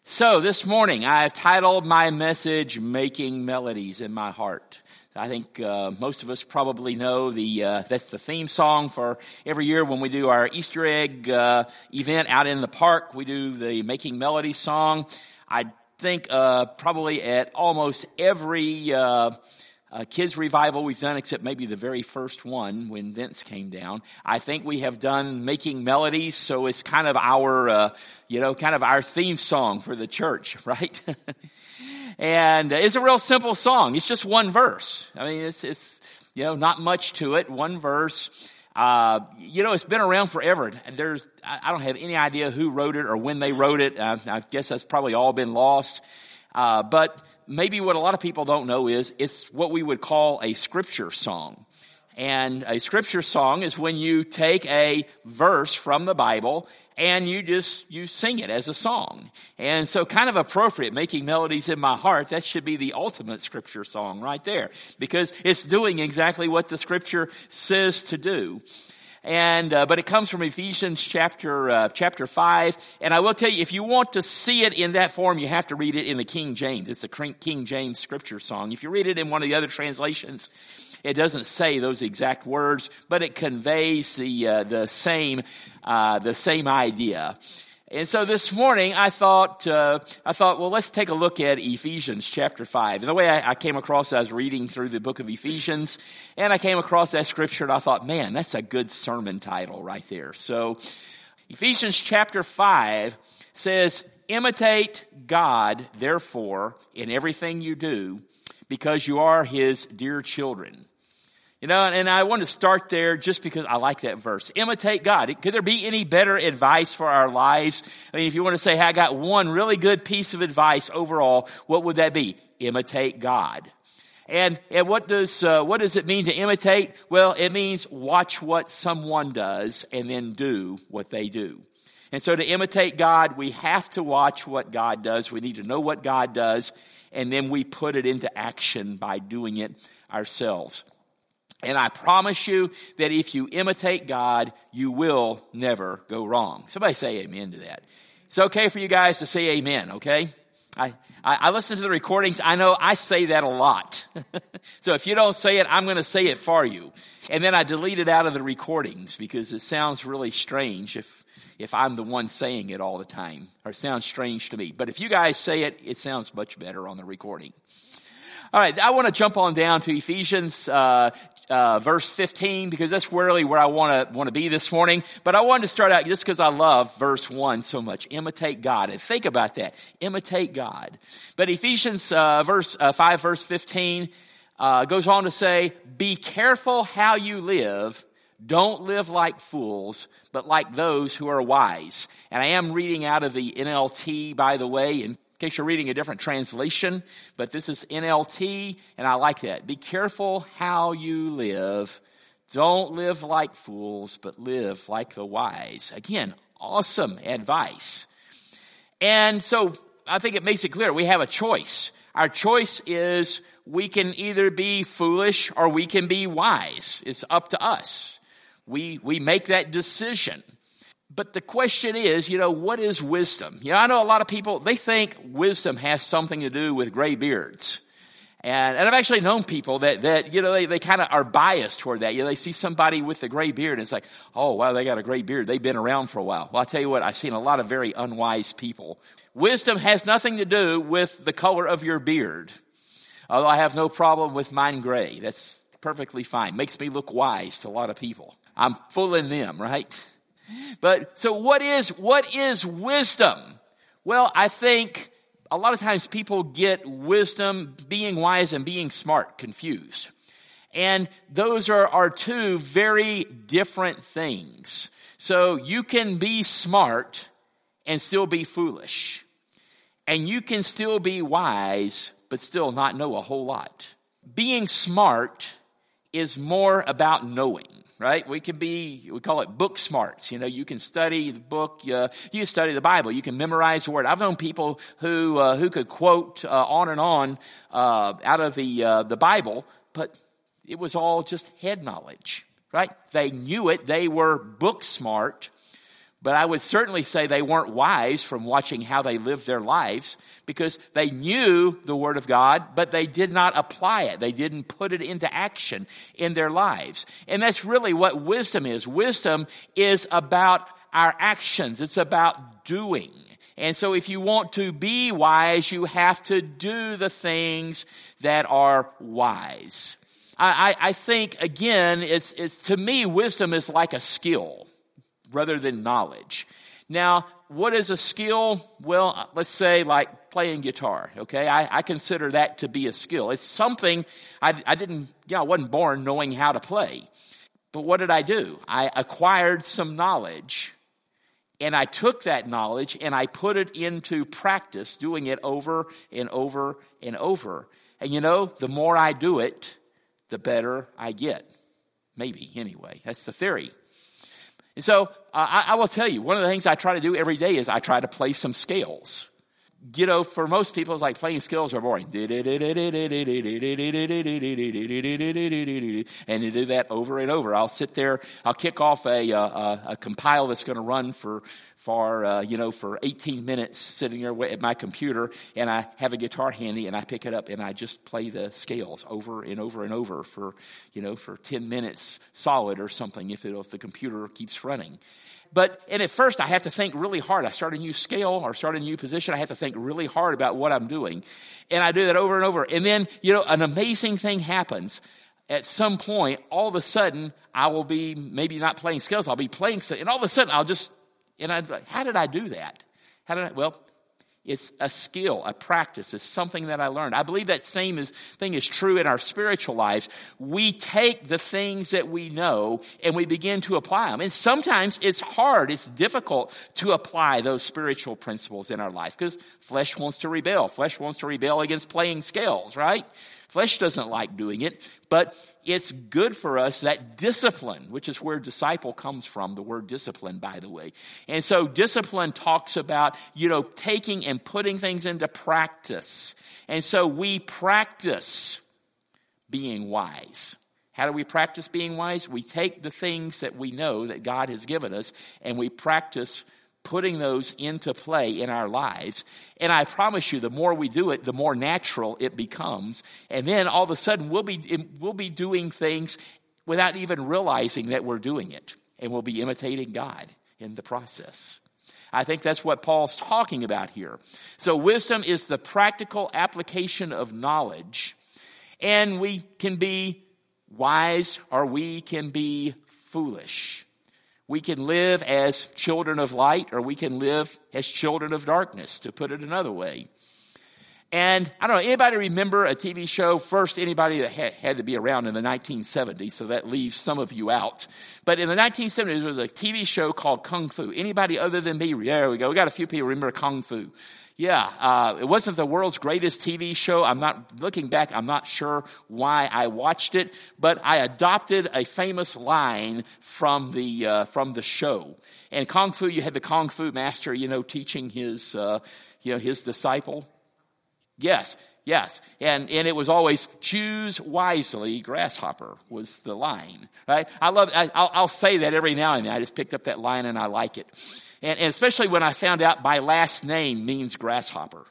So this morning, I've titled my message, Making Melodies in My Heart. I think most of us probably know that's the theme song for every year when we do our Easter egg event out in the park. We do the Making Melodies song. I think probably at almost every kids revival we've done, except maybe the very first one when Vince came down, I think we have done Making Melodies. So it's kind of our, kind of our theme song for the church, right? And it's a real simple song. It's just one verse. I mean, it's not much to it. One verse. It's been around forever. I don't have any idea who wrote it or when they wrote it. I guess that's probably all been lost. But maybe what a lot of people don't know is it's what we would call a scripture song. And a scripture song is when you take a verse from the Bible and you sing it as a song. And so kind of appropriate, Making Melodies in My Heart, that should be the ultimate scripture song right there, because it's doing exactly what the scripture says to do. And but it comes from Ephesians chapter 5. And I will tell you, if you want to see it in that form, you have to read it in the King James. It's a King James scripture song. If you read it in one of the other translations, it doesn't say those exact words, but it conveys the same idea. And so this morning, I thought, well, let's take a look at Ephesians chapter 5. And the way I came across, I was reading through the book of Ephesians, and I came across that scripture, and I thought, man, that's a good sermon title right there. So Ephesians chapter 5 says, imitate God, therefore, in everything you do, because you are his dear children. And I want to start there just because I like that verse. Imitate God. Could there be any better advice for our lives? I mean, if you want to say, hey, I got one really good piece of advice overall, what would that be? Imitate God. And what does it mean to imitate? Well, it means watch what someone does and then do what they do. And so to imitate God, we have to watch what God does. We need to know what God does, and then we put it into action by doing it ourselves. And I promise you that if you imitate God, you will never go wrong. Somebody say amen to that. It's okay for you guys to say amen, okay? I listen to the recordings. I know I say that a lot. So if you don't say it, I'm going to say it for you. And then I delete it out of the recordings because it sounds really strange if I'm the one saying it all the time. Or it sounds strange to me. But if you guys say it, it sounds much better on the recording. All right, I want to jump on down to Ephesians verse 15, because that's really where I want to be this morning. But I wanted to start out just because I love verse 1 so much. Imitate God. And think about that. Imitate God. But Ephesians 5 verse 15 goes on to say, be careful how you live. Don't live like fools, but like those who are wise. And I am reading out of the NLT, by the way, in case you're reading a different translation, but this is NLT, and I like that. Be careful how you live. Don't live like fools, but live like the wise. Again, awesome advice. And so I think it makes it clear we have a choice. Our choice is we can either be foolish or we can be wise. It's up to us. We make that decision. But the question is, what is wisdom? I know a lot of people, they think wisdom has something to do with gray beards. And I've actually known people that they kind of are biased toward that. They see somebody with a gray beard and it's like, oh, wow, they got a gray beard. They've been around for a while. Well, I'll tell you what, I've seen a lot of very unwise people. Wisdom has nothing to do with the color of your beard. Although I have no problem with mine gray. That's perfectly fine. Makes me look wise to a lot of people. I'm fooling them, right? But so what is wisdom? Well, I think a lot of times people get wisdom, being wise, and being smart confused. And those are two very different things. So you can be smart and still be foolish. And you can still be wise, but still not know a whole lot. Being smart is more about knowing. Right? We call it book smarts. You can study the book, you study the Bible, you can memorize the word. I've known people who could quote on and on out of the Bible, but it was all just head knowledge, right? They knew it, they were book smart, But I would certainly say they weren't wise from watching how they lived their lives, because they knew the Word of God, but they did not apply it. They didn't put it into action in their lives. And that's really what wisdom is. Wisdom is about our actions. It's about doing. And so if you want to be wise, you have to do the things that are wise. I think, again, it's to me, wisdom is like a skill rather than knowledge. Now, what is a skill? Well, let's say like playing guitar, okay? I consider that to be a skill. It's something I wasn't born knowing how to play. But what did I do? I acquired some knowledge, and I took that knowledge and I put it into practice, doing it over and over and over. And the more I do it, the better I get. Maybe, anyway. That's the theory. And so I will tell you, one of the things I try to do every day is I try to play some scales. For most people, it's like playing scales are boring. And you do that over and over. I'll sit there, I'll kick off a compile that's going to run for 18 minutes sitting there at my computer, and I have a guitar handy, and I pick it up, and I just play the scales over and over and over for 10 minutes solid or something if the computer keeps running. And at first I have to think really hard. I start a new scale or start a new position. I have to think really hard about what I'm doing. And I do that over and over. And then, an amazing thing happens. At some point, all of a sudden, I will be maybe not playing scales. I'll be playing, and all of a sudden how did I do that? Well, it's a skill, a practice. It's something that I learned. I believe that same thing is true in our spiritual lives. We take the things that we know and we begin to apply them. And sometimes it's hard, it's difficult to apply those spiritual principles in our life because flesh wants to rebel. Flesh wants to rebel against playing scales, right? Flesh doesn't like doing it, but it's good for us, that discipline, which is where disciple comes from, the word discipline, by the way. And so discipline talks about, taking and putting things into practice. And so we practice being wise. How do we practice being wise? We take the things that we know that God has given us, and we practice putting those into play in our lives. And I promise you, the more we do it, the more natural it becomes. And then all of a sudden, we'll be doing things without even realizing that we're doing it. And we'll be imitating God in the process. I think that's what Paul's talking about here. So wisdom is the practical application of knowledge. And we can be wise or we can be foolish. We can live as children of light, or we can live as children of darkness, to put it another way. And I don't know, anybody remember a TV show? First, anybody that had to be around in the 1970s, so that leaves some of you out. But in the 1970s, there was a TV show called Kung Fu. Anybody other than me? There we go. We got a few people remember Kung Fu. Yeah, it wasn't the world's greatest TV show. Looking back, I'm not sure why I watched it, but I adopted a famous line from the show. And Kung Fu, you had the Kung Fu master, teaching his disciple. Yes. And it was always, choose wisely, grasshopper was the line, right? I'll say that every now and then. I just picked up that line and I like it. And especially when I found out my last name means grasshopper.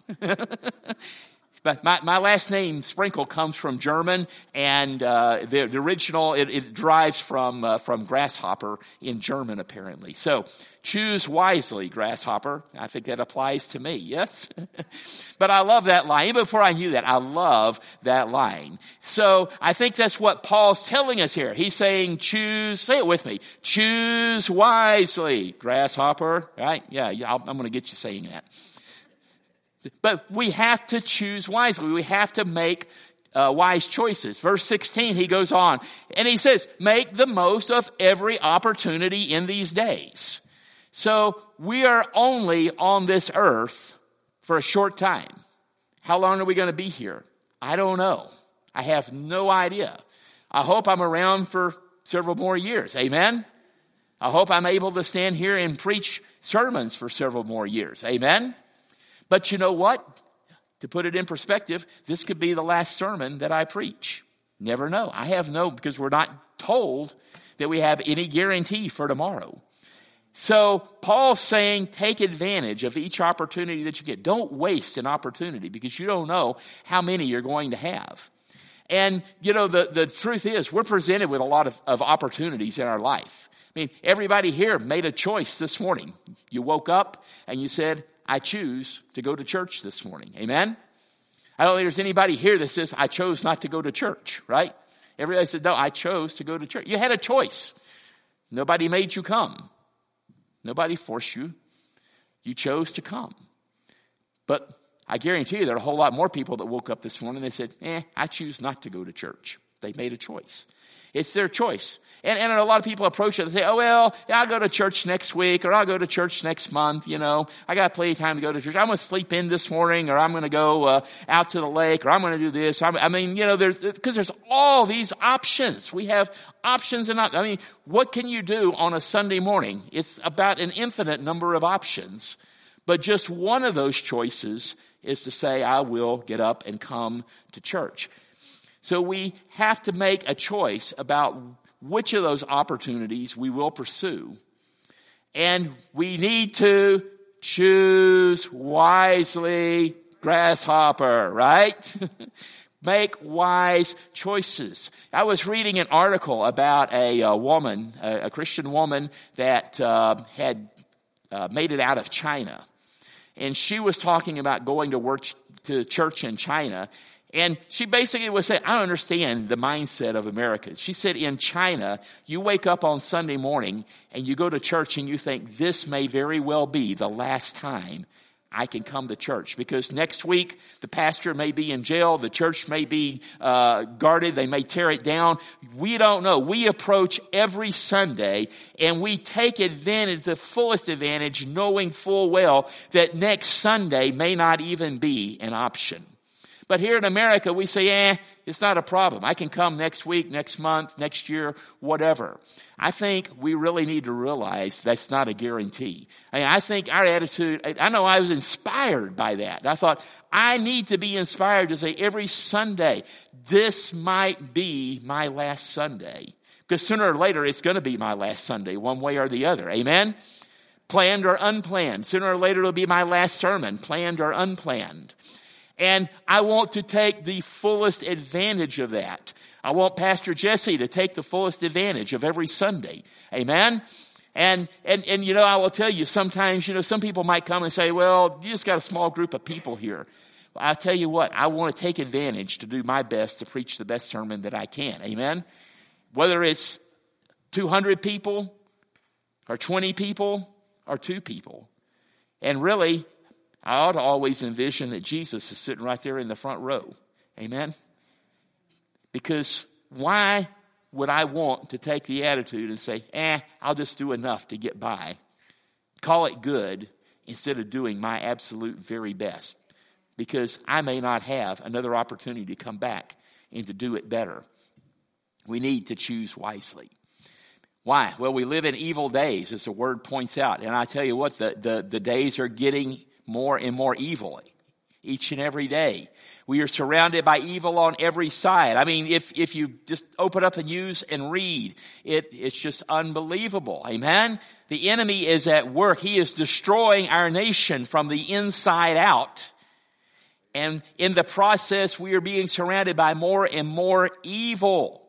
But my last name, Sprinkle, comes from German, and the original, it derives from grasshopper in German, apparently. So choose wisely, grasshopper. I think that applies to me, yes? But I love that line. Even before I knew that, I love that line. So I think that's what Paul's telling us here. He's saying say it with me, choose wisely, grasshopper, right? Yeah, I'm going to get you saying that. But we have to choose wisely. We have to make wise choices. Verse 16, he goes on, and he says, make the most of every opportunity in these days. So we are only on this earth for a short time. How long are we going to be here? I don't know. I have no idea. I hope I'm around for several more years. Amen? I hope I'm able to stand here and preach sermons for several more years. Amen? But you know what? To put it in perspective, this could be the last sermon that I preach. Never know. I have no, because we're not told that we have any guarantee for tomorrow. So Paul's saying, take advantage of each opportunity that you get. Don't waste an opportunity because you don't know how many you're going to have. And, the truth is we're presented with a lot of opportunities in our life. I mean, everybody here made a choice this morning. You woke up and you said, I choose to go to church this morning. Amen? I don't think there's anybody here that says, I chose not to go to church, right? Everybody said, no, I chose to go to church. You had a choice. Nobody made you come. Nobody forced you. You chose to come. But I guarantee you there are a whole lot more people that woke up this morning and they said, I choose not to go to church. They made a choice. It's their choice. And a lot of people approach it and say, I'll go to church next week or I'll go to church next month. I got plenty of time to go to church. I'm going to sleep in this morning or I'm going to go out to the lake or I'm going to do this. There's all these options. We have options and what can you do on a Sunday morning? It's about an infinite number of options. But just one of those choices is to say, I will get up and come to church. So we have to make a choice about which of those opportunities we will pursue. And we need to choose wisely, grasshopper, right? Make wise choices. I was reading an article about a woman, a Christian woman that had made it out of China. And she was talking about going to work to church in China. And she basically was saying, I don't understand the mindset of Americans. She said, in China, you wake up on Sunday morning and you go to church and you think this may very well be the last time I can come to church. Because next week, the pastor may be in jail. The church may be guarded. They may tear it down. We don't know. We approach every Sunday and we take advantage, the fullest advantage, knowing full well that next Sunday may not even be an option. But here in America, we say, it's not a problem. I can come next week, next month, next year, whatever. I think we really need to realize that's not a guarantee. I think our attitude, I know I was inspired by that. I thought, I need to be inspired to say every Sunday, this might be my last Sunday. Because sooner or later, it's going to be my last Sunday, one way or the other. Amen? Planned or unplanned. Sooner or later, it'll be my last sermon, planned or unplanned. And I want to take the fullest advantage of that. I want Pastor Jesse to take the fullest advantage of every Sunday. Amen? And I will tell you, sometimes, some people might come and say, well, you just got a small group of people here. Well, I'll tell you what, I want to take advantage to do my best to preach the best sermon that I can. Amen? Whether it's 200 people or 20 people or 2 people. And really, I ought to always envision that Jesus is sitting right there in the front row. Amen? Because why would I want to take the attitude and say, I'll just do enough to get by. Call it good instead of doing my absolute very best. Because I may not have another opportunity to come back and to do it better. We need to choose wisely. Why? Well, we live in evil days, as the word points out. And I tell you what, the days are getting more and more evil each and every day. We are surrounded by evil on every side. I mean, if you just open up the news and read, it's just unbelievable. Amen? The enemy is at work. He is destroying our nation from the inside out. And in the process, we are being surrounded by more and more evil.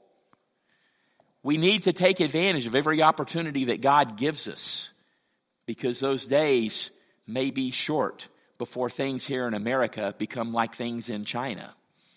We need to take advantage of every opportunity that God gives us, because those days may be short before things here in America become like things in China.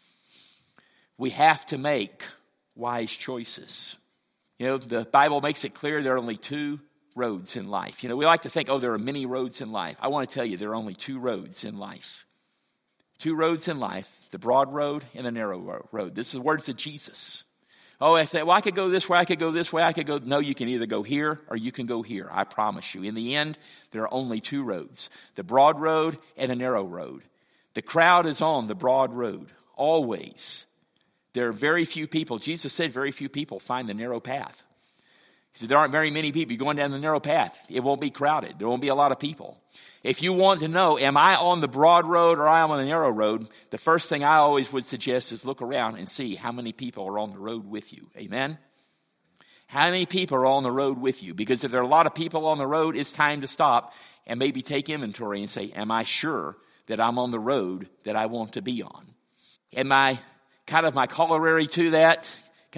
We have to make wise choices. The Bible makes it clear there are only 2 roads in life. We like to think, there are many roads in life. I want to tell you, there are only 2 roads in life. 2 roads in life, the broad road and the narrow road. This is the words of Jesus. I say, I could go this way, I could go this way, I could go. No, you can either go here or you can go here. I promise you. In the end, there are only 2 roads, the broad road and the narrow road. The crowd is on the broad road, always. There are very few people. Jesus said very few people find the narrow path. He said there aren't very many people. You're going down the narrow path. It won't be crowded. There won't be a lot of people. If you want to know, am I on the broad road or am I on the narrow road, the first thing I always would suggest is look around and see how many people are on the road with you. Amen? How many people are on the road with you? Because if there are a lot of people on the road, it's time to stop and maybe take inventory and say, am I sure that I'm on the road that I want to be on? And my corollary to that,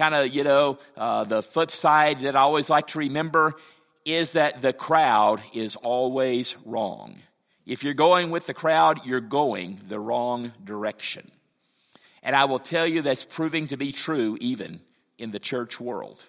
the flip side that I always like to remember is that the crowd is always wrong. If you're going with the crowd, you're going the wrong direction. And I will tell you that's proving to be true even in the church world.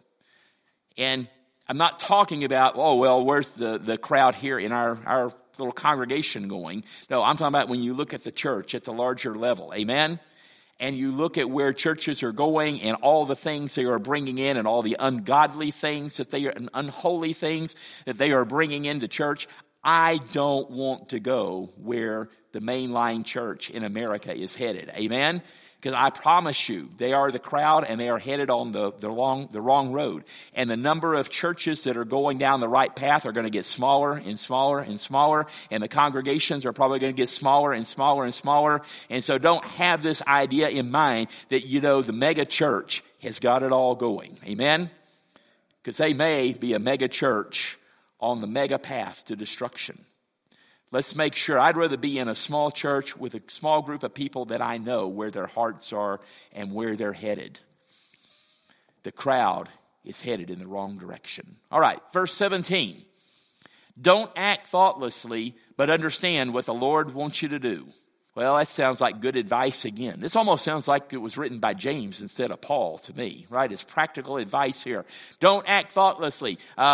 And I'm not talking about, where's the crowd here in our little congregation going? No, I'm talking about when you look at the church at the larger level. Amen? And you look at where churches are going and all the things they are bringing in and all the ungodly things and unholy things that they are bringing into church. I don't want to go where the mainline church in America is headed. Amen? Because I promise you, they are the crowd and they are headed on the wrong road. And the number of churches that are going down the right path are going to get smaller and smaller and smaller. And the congregations are probably going to get smaller and smaller and smaller. And so don't have this idea in mind that, the mega church has got it all going. Amen? Because they may be a mega church on the mega path to destruction. Let's make sure. I'd rather be in a small church with a small group of people that I know where their hearts are and where they're headed. The crowd is headed in the wrong direction. All right, verse 17. Don't act thoughtlessly, but understand what the Lord wants you to do. Well, that sounds like good advice again. This almost sounds like it was written by James instead of Paul to me, right? It's practical advice here. Don't act thoughtlessly.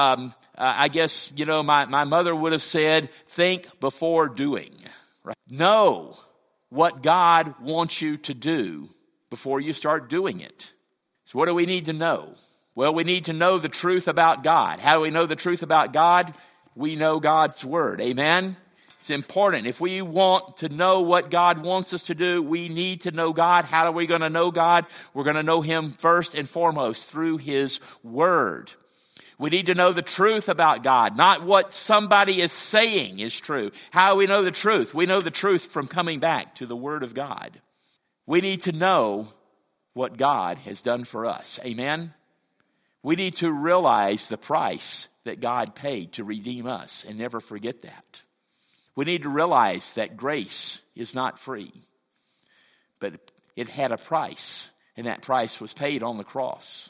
I guess, my mother would have said, think before doing. Right? Know what God wants you to do before you start doing it. So what do we need to know? Well, we need to know the truth about God. How do we know the truth about God? We know God's word. Amen? It's important. If we want to know what God wants us to do, we need to know God. How are we going to know God? We're going to know Him first and foremost through His Word. We need to know the truth about God, not what somebody is saying is true. How do we know the truth? We know the truth from coming back to the Word of God. We need to know what God has done for us. Amen? We need to realize the price that God paid to redeem us and never forget that. We need to realize that grace is not free, but it had a price, and that price was paid on the cross.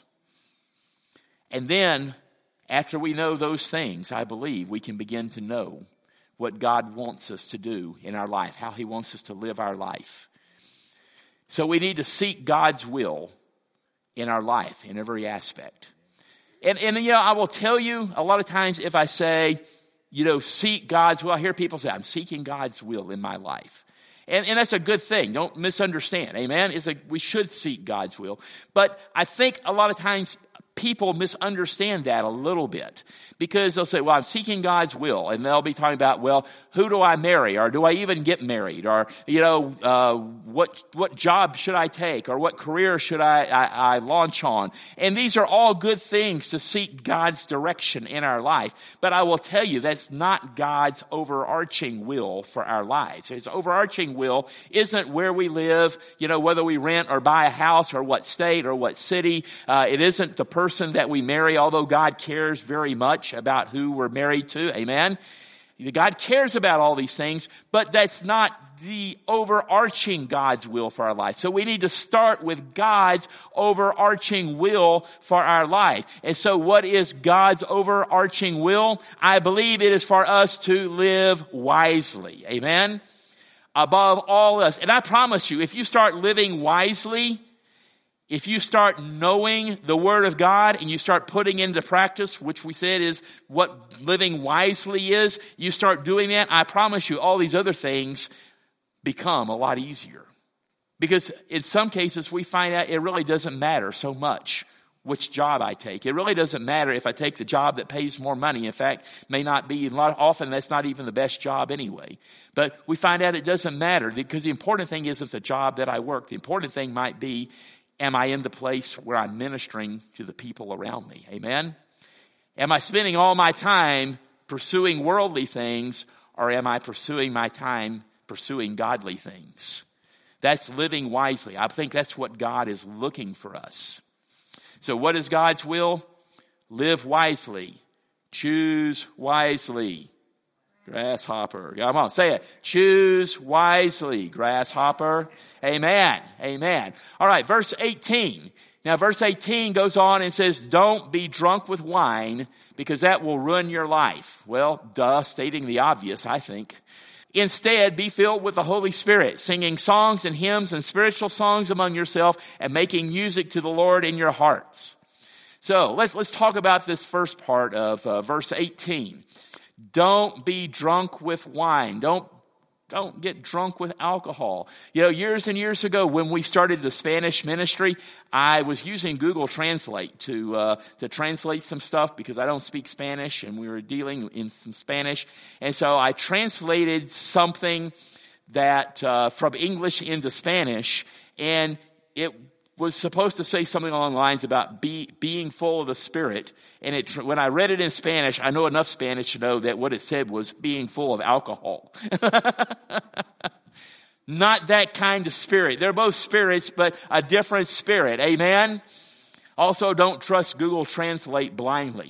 And then, after we know those things, I believe we can begin to know what God wants us to do in our life, how He wants us to live our life. So we need to seek God's will in our life, in every aspect. And I will tell you, a lot of times if I say, seek God's will. I hear people say, I'm seeking God's will in my life. And that's a good thing. Don't misunderstand. Amen? We should seek God's will. But I think a lot of times people misunderstand that a little bit. Because they'll say, I'm seeking God's will. And they'll be talking about, who do I marry? Or do I even get married? Or, what job should I take? Or what career should I launch on? And these are all good things to seek God's direction in our life. But I will tell you, that's not God's overarching will for our lives. His overarching will isn't where we live, whether we rent or buy a house or what state or what city. It isn't the person that we marry, although God cares very much about who we're married to. Amen? God cares about all these things, but that's not the overarching God's will for our life. So we need to start with God's overarching will for our life. And so what is God's overarching will? I believe it is for us to live wisely. Amen? Above all else. And I promise you, if you start living wisely, if you start knowing the Word of God and you start putting into practice, which we said is what living wisely is, you start doing that, I promise you all these other things become a lot easier. Because in some cases we find out it really doesn't matter so much which job I take. It really doesn't matter if I take the job that pays more money. In fact, may not be, often that's not even the best job anyway. But we find out it doesn't matter because the important thing isn't the job that I work. The important thing might be, am I in the place where I'm ministering to the people around me? Amen? Am I spending all my time pursuing worldly things, or am I pursuing my time pursuing godly things? That's living wisely. I think that's what God is looking for us. So what is God's will? Live wisely. Choose wisely. Grasshopper. Come on, say it. Choose wisely, grasshopper. Amen. Amen. All right, verse 18. Now, verse 18 goes on and says, don't be drunk with wine, because that will ruin your life. Well, stating the obvious, I think. Instead, be filled with the Holy Spirit, singing songs and hymns and spiritual songs among yourself and making music to the Lord in your hearts. So let's talk about this first part of verse 18. Don't be drunk with wine. Don't get drunk with alcohol. You know, years and years ago when we started the Spanish ministry, I was using Google Translate to translate some stuff because I don't speak Spanish and we were dealing in some Spanish. And so I translated something that from English into Spanish, and it was supposed to say something along the lines about being full of the Spirit. And when I read it in Spanish, I know enough Spanish to know that what it said was being full of alcohol. Not that kind of spirit. They're both spirits, but a different spirit. Amen? Also, don't trust Google Translate blindly.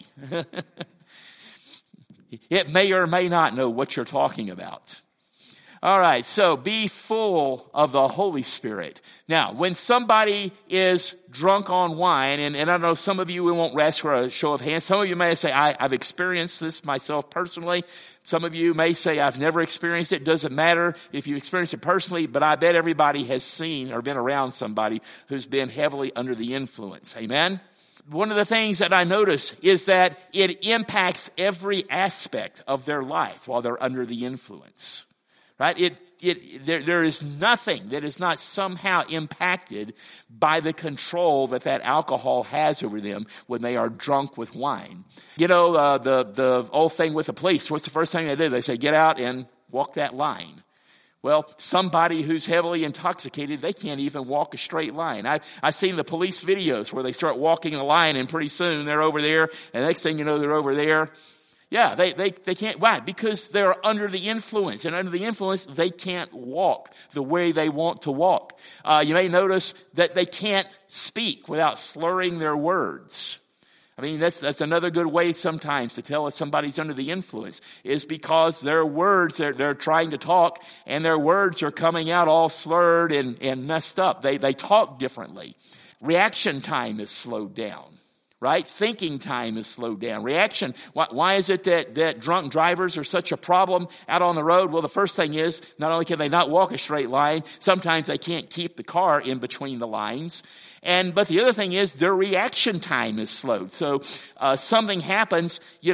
It may or may not know what you're talking about. All right, so be full of the Holy Spirit. Now, when somebody is drunk on wine, and I know some of you, we won't ask for a show of hands. Some of you may say, I've experienced this myself personally. Some of you may say, I've never experienced it. Doesn't matter if you experience it personally, but I bet everybody has seen or been around somebody who's been heavily under the influence. Amen? One of the things that I notice is that it impacts every aspect of their life while they're under the influence. Right? There is nothing that is not somehow impacted by the control that alcohol has over them when they are drunk with wine. You know, the old thing with the police, what's the first thing they do? They say, get out and walk that line. Well, somebody who's heavily intoxicated, they can't even walk a straight line. I've seen the police videos where they start walking a line and pretty soon they're over there, and the next thing you know, they're over there. Yeah, they can't. Why? Because they're under the influence. And under the influence, they can't walk the way they want to walk. You may notice that they can't speak without slurring their words. I mean, that's another good way sometimes to tell if somebody's under the influence, is because their words, they're trying to talk, and their words are coming out all slurred and messed up. They talk differently. Reaction time is slowed down. Right? Thinking time is slowed down. Reaction. Why is it that drunk drivers are such a problem out on the road? Well, the first thing is, not only can they not walk a straight line, sometimes they can't keep the car in between the lines. But the other thing is their reaction time is slowed. So, something happens, a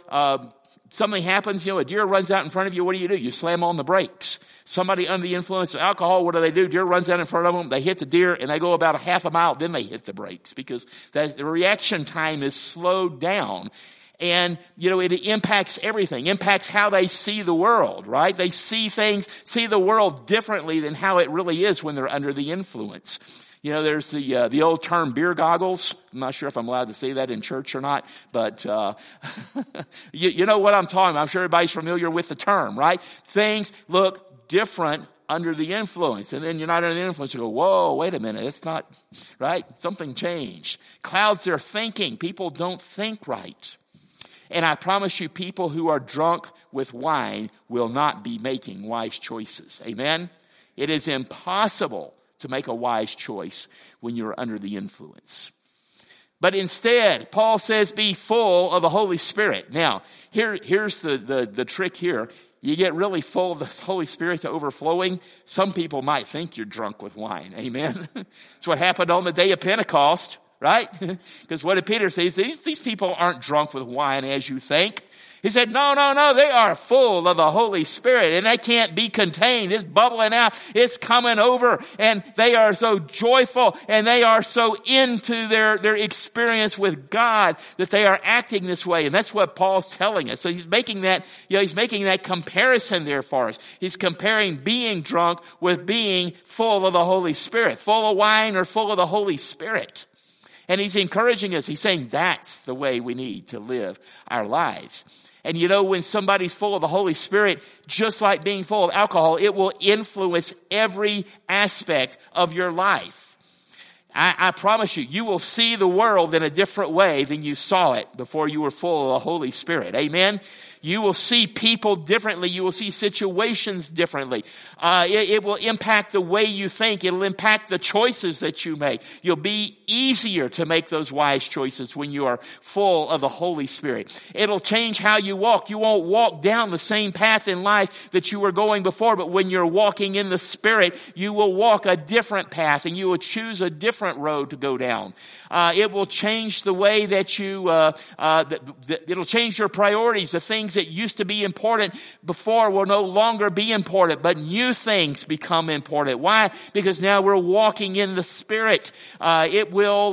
deer runs out in front of you. What do? You slam on the brakes. Somebody under the influence of alcohol, what do? Deer runs out in front of them. They hit the deer and they go about a half a mile. Then they hit the brakes because the reaction time is slowed down. And, it impacts everything. Impacts how they see the world, right? They see the world differently than how it really is when they're under the influence. There's the old term beer goggles. I'm not sure if I'm allowed to say that in church or not, but you know what I'm talking about. I'm sure everybody's familiar with the term, right? Things look different under the influence, and then you're not under the influence. You go, whoa, wait a minute, it's not right. Something changed. Clouds their thinking. People don't think right. And I promise you, people who are drunk with wine will not be making wise choices. Amen? It is impossible to make a wise choice when you're under the influence. But instead, Paul says, be full of the Holy Spirit. Now, here's the trick here. You get really full of the Holy Spirit to overflowing. Some people might think you're drunk with wine. Amen? That's what happened on the day of Pentecost, right? Because what did Peter say? These people aren't drunk with wine as you think. He said, no, they are full of the Holy Spirit, and they can't be contained. It's bubbling out. It's coming over, and they are so joyful, and they are so into their experience with God that they are acting this way. And that's what Paul's telling us. So he's making that comparison there for us. He's comparing being drunk with being full of the Holy Spirit, full of wine or full of the Holy Spirit. And he's encouraging us. He's saying that's the way we need to live our lives. And when somebody's full of the Holy Spirit, just like being full of alcohol, it will influence every aspect of your life. I promise you, you will see the world in a different way than you saw it before you were full of the Holy Spirit. Amen? You will see people differently. You will see situations differently. It will impact the way you think. It'll impact the choices that you make. You'll be easier to make those wise choices when you are full of the Holy Spirit. It'll change how you walk. You won't walk down the same path in life that you were going before, but when you're walking in the Spirit, you will walk a different path and you will choose a different road to go down. It will change the way that you, it'll change your priorities. The things that used to be important before will no longer be important, but new things become important. Why? Because now we're walking in the Spirit. It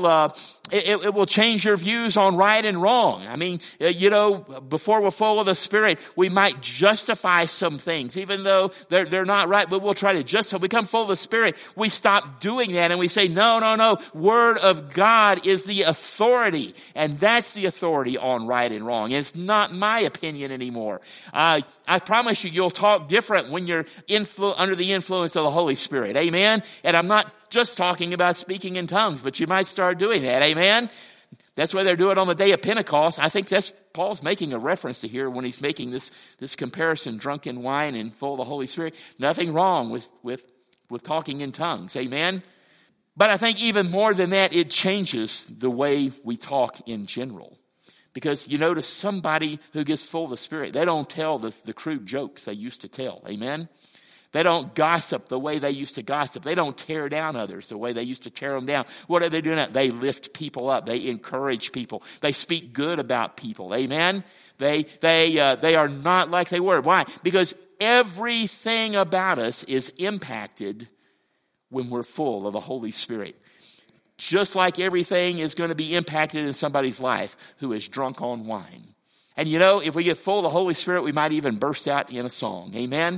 will change your views on right and wrong. I mean, before we're full of the Spirit, we might justify some things, even though they're not right, but we'll try to justify. We become full of the Spirit, we stop doing that and we say, no. Word of God is the authority, and that's the authority on right and wrong. It's not my opinion anymore. I promise you, you'll talk different when you're under the influence of the Holy Spirit. Amen? And I'm not just talking about speaking in tongues, but you might start doing that. Amen? That's why they're doing it on the day of Pentecost. I think that's Paul's making a reference to here when he's making this comparison, drunk in wine and full of the Holy Spirit. Nothing wrong with talking in tongues. Amen? But I think even more than that, it changes the way we talk in general. Because you notice somebody who gets full of the Spirit, they don't tell the crude jokes they used to tell. Amen? They don't gossip the way they used to gossip. They don't tear down others the way they used to tear them down. What are they doing now? They lift people up. They encourage people. They speak good about people. Amen? They are not like they were. Why? Because everything about us is impacted when we're full of the Holy Spirit. Just like everything is going to be impacted in somebody's life who is drunk on wine. And if we get full of the Holy Spirit, we might even burst out in a song. Amen?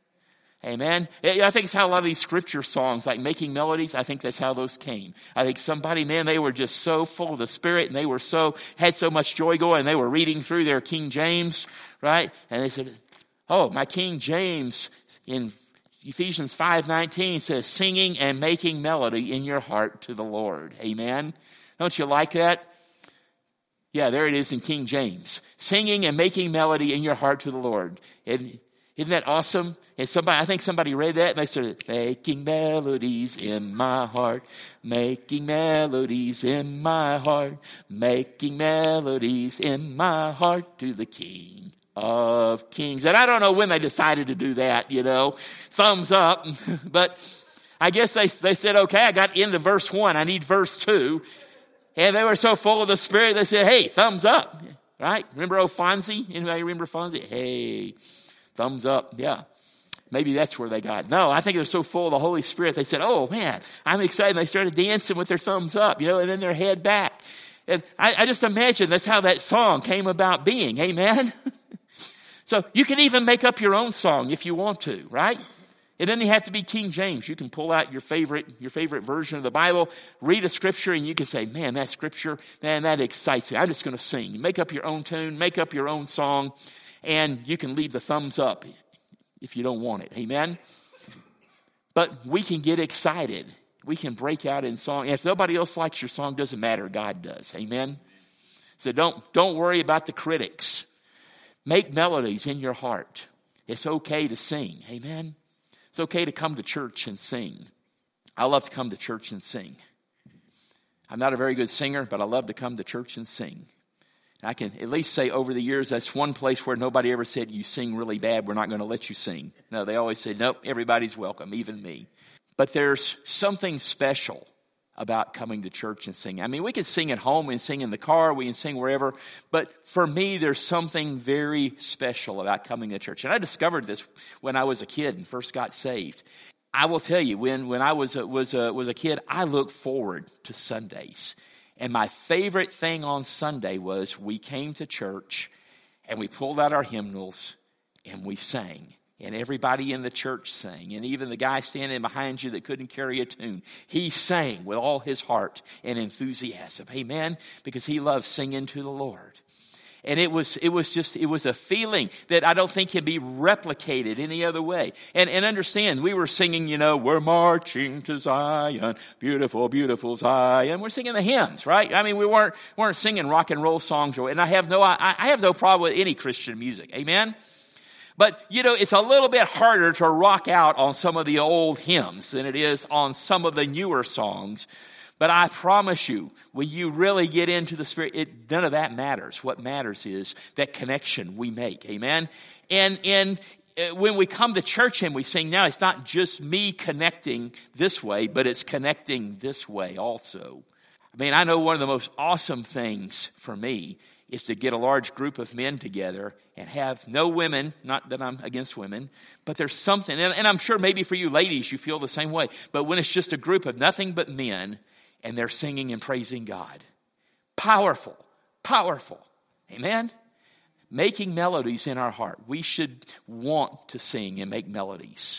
Amen. I think it's how a lot of these scripture songs, like Making Melodies, I think that's how those came. I think somebody, they were just so full of the Spirit and they had so much joy going, and they were reading through their King James, right? And they said, oh, my King James in Ephesians 5:19 says, singing and making melody in your heart to the Lord. Amen. Don't you like that? Yeah, there it is in King James. Singing and making melody in your heart to the Lord. Isn't that awesome? And I think somebody read that and they started, making melodies in my heart, making melodies in my heart, making melodies in my heart to the King of Kings. And I don't know when they decided to do that, thumbs up. But I guess they said, okay, I got into verse 1. I need verse 2. And they were so full of the Spirit, they said, hey, thumbs up. Right? Remember Fonzie? Anybody remember Fonzie? Hey, thumbs up. Yeah. Maybe that's where they got. No, I think they're so full of the Holy Spirit. They said, oh man, I'm excited. And they started dancing with their thumbs up, and then their head back. And I just imagine that's how that song came about being. Amen. So you can even make up your own song if you want to, right? It doesn't have to be King James. You can pull out your favorite version of the Bible, read a scripture, and you can say, man, that scripture, man, that excites me. I'm just going to sing. You make up your own tune, make up your own song, and you can leave the thumbs up if you don't want it. Amen? But we can get excited. We can break out in song. If nobody else likes your song, doesn't matter. God does. Amen? So don't worry about the critics. Make melodies in your heart. It's okay to sing. Amen? It's okay to come to church and sing. I love to come to church and sing. I'm not a very good singer, but I love to come to church and sing. I can at least say over the years, that's one place where nobody ever said, you sing really bad, we're not going to let you sing. No, they always said, nope, everybody's welcome, even me. But there's something special about coming to church and singing. I mean, we can sing at home, we can sing in the car, we can sing wherever. But for me, there's something very special about coming to church. And I discovered this when I was a kid and first got saved. I will tell you, when I was a kid, I looked forward to Sundays. And my favorite thing on Sunday was we came to church and we pulled out our hymnals and we sang. And everybody in the church sang. And even the guy standing behind you that couldn't carry a tune, he sang with all his heart and enthusiasm. Amen? Because he loved singing to the Lord. And it was a feeling that I don't think can be replicated any other way. And understand, we were singing, we're marching to Zion, beautiful, beautiful Zion. We're singing the hymns, right? I mean, we weren't singing rock and roll songs. And I have no problem with any Christian music. Amen? But, it's a little bit harder to rock out on some of the old hymns than it is on some of the newer songs. But I promise you, when you really get into the Spirit, none of that matters. What matters is that connection we make. Amen? And when we come to church and we sing now, it's not just me connecting this way, but it's connecting this way also. I mean, I know one of the most awesome things for me is to get a large group of men together and have no women, not that I'm against women, but there's something, and I'm sure maybe for you ladies you feel the same way, but when it's just a group of nothing but men, and they're singing and praising God. Powerful, powerful. Amen? Making melodies in our heart. We should want to sing and make melodies.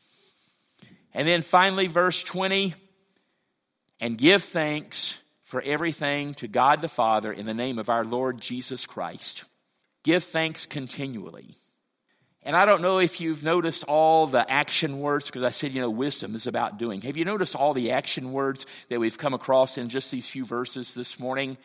And then finally, verse 20, and give thanks for everything to God the Father in the name of our Lord Jesus Christ. Give thanks continually. And I don't know if you've noticed all the action words, because I said, wisdom is about doing. Have you noticed all the action words that we've come across in just these few verses this morning?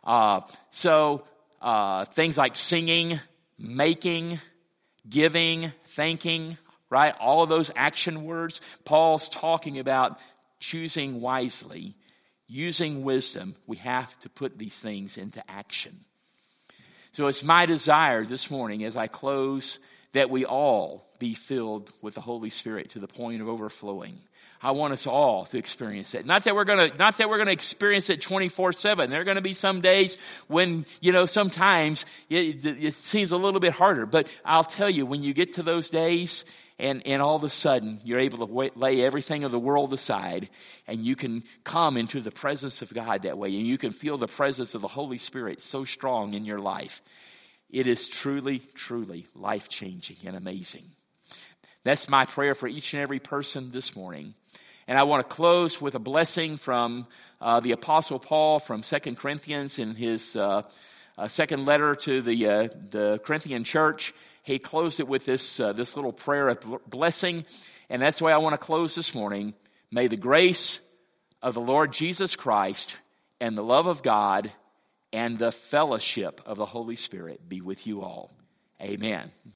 So things like singing, making, giving, thanking, right? All of those action words. Paul's talking about choosing wisely, using wisdom. We have to put these things into action. So it's my desire this morning as I close that we all be filled with the Holy Spirit to the point of overflowing. I want us all to experience it. Not that we're going to experience it 24/7. There are going to be some days when, sometimes it seems a little bit harder. But I'll tell you, when you get to those days and all of a sudden you're able to lay everything of the world aside and you can come into the presence of God that way and you can feel the presence of the Holy Spirit so strong in your life. It is truly, truly life-changing and amazing. That's my prayer for each and every person this morning. And I want to close with a blessing from the Apostle Paul from 2 Corinthians in his second letter to the Corinthian church. He closed it with this little prayer of blessing. And that's the way I want to close this morning. May the grace of the Lord Jesus Christ and the love of God and the fellowship of the Holy Spirit be with you all. Amen.